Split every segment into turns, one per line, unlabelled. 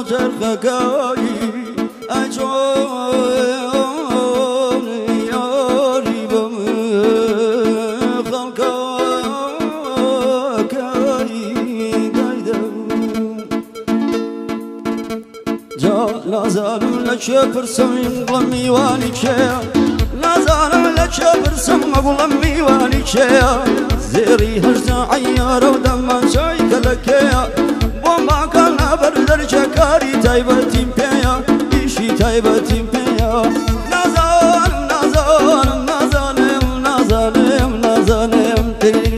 ترخكاي أجون ياري بم خلقاكاي قايدو جا لازالو لشبر سمين غلمي والي شيا لازالو لشبر سم غلمي والي شيا زيري هجدا عيارو دما شايك لكيا وما كان بردر شكاري تايبتين بيا إيشي تايبتين بيا نازال نازال نازالم نازالم نازالم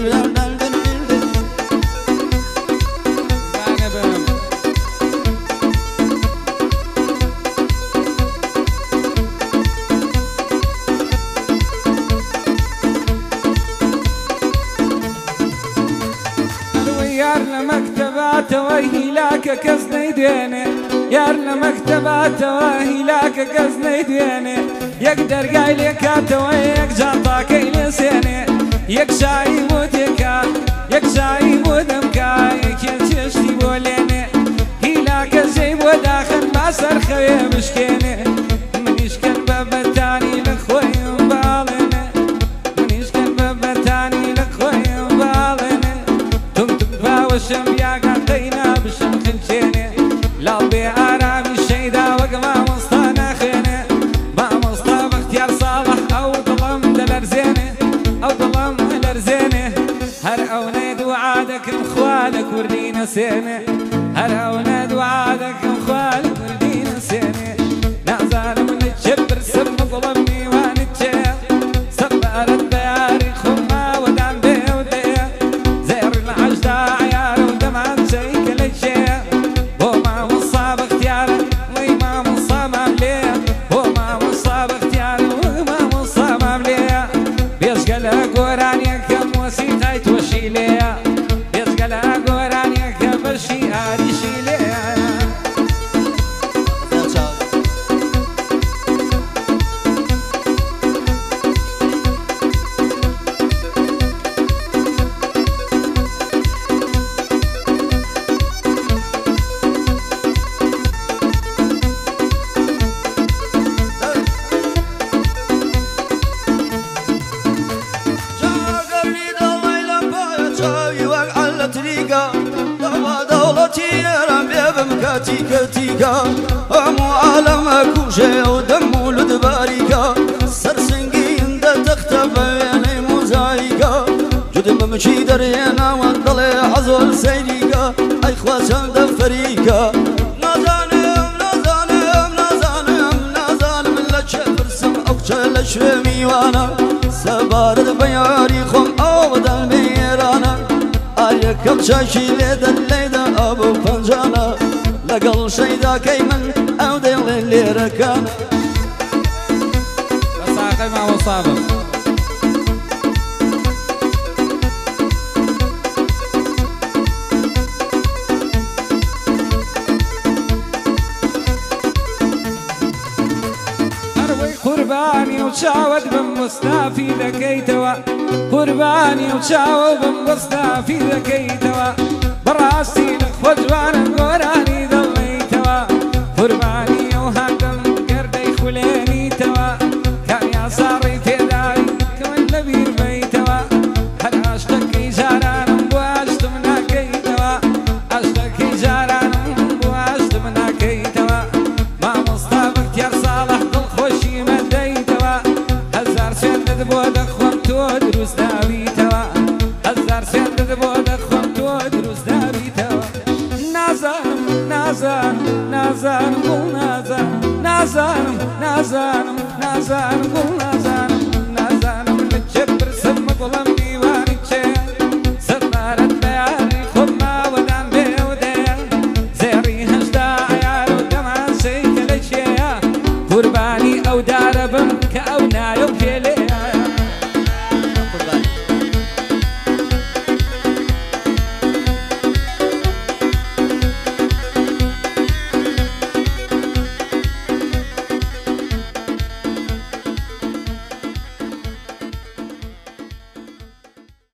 مكتبات وهلاك كزني ديني يارنا مكتبات وهلاك كزني ديني يقدر قايلك تويك جاطا كيل سيني يك شاي مودكا يك شاي مودمكا يكل تشتي بوليني هلاك زيب وداخل ما سرخي مشكيني منيش كان بابتاني لخوي وباليني منيش كان بابتاني لخوي وباليني وشم يا قطينا بشم خنشيني لابي عرامي الشيدا وقما مصطانا خيني ما مصطا باختيار صالح او ظلم دلرزيني او ظلم دلرزيني هر او نيد وعادك مخوالك وردينا سيني هر او نيد وعادك مخوالك وردينا سيني نعزال من الجبر سم ظلمي وانتشير سبارت بياري خما ودان بيوديه زير العجدة
تيكا تيكا أمو عالمك وشي ودم ولد باريكا سرسنجين دا تختفى يعني موزايكا جد ممشي درينا وانطلع عزول سيريكا أي خواسم دا فريكا نازانم نازانم نازانم نازانم لشفر سم أوكشا لشفمي وانا سبارد بياري خم أودا الميرانا أريكم شاشي ليدا ليدا أبو فنجانا لقل شيدا كيمن أو ديل اللي ركان
بس عاقل مع مصابر أروي قرباني وتشاود بمستافي ذكيتوا قرباني وتشاود بمستافي ذكيتوا براسي لخوج وانا قراني ضليتوا قرباني وهاكم قردي خليني توا كان يا صاري في داي كمان نبير بيتوا هل اشتكي جاران بواشت مناكي توا اشتكي جاران بواشت مناكي توا ما مصطفى اختيار صالح ضل خوشي مديتوا هزار سندد بودك خمتو دروس داوي توا هزار سندد بودك خمتو دروس داوي توا نازانم نازانم نازانم قول نازانم نازانم نازانم نازانم قول نازانم نازانم نتجبر سم ظلم ديواني تشير سبارت بياري خما ودان بيوديا زيري هجدا عيار ودمع سيك لشيا قرباني او داربم كأو نايو كيلي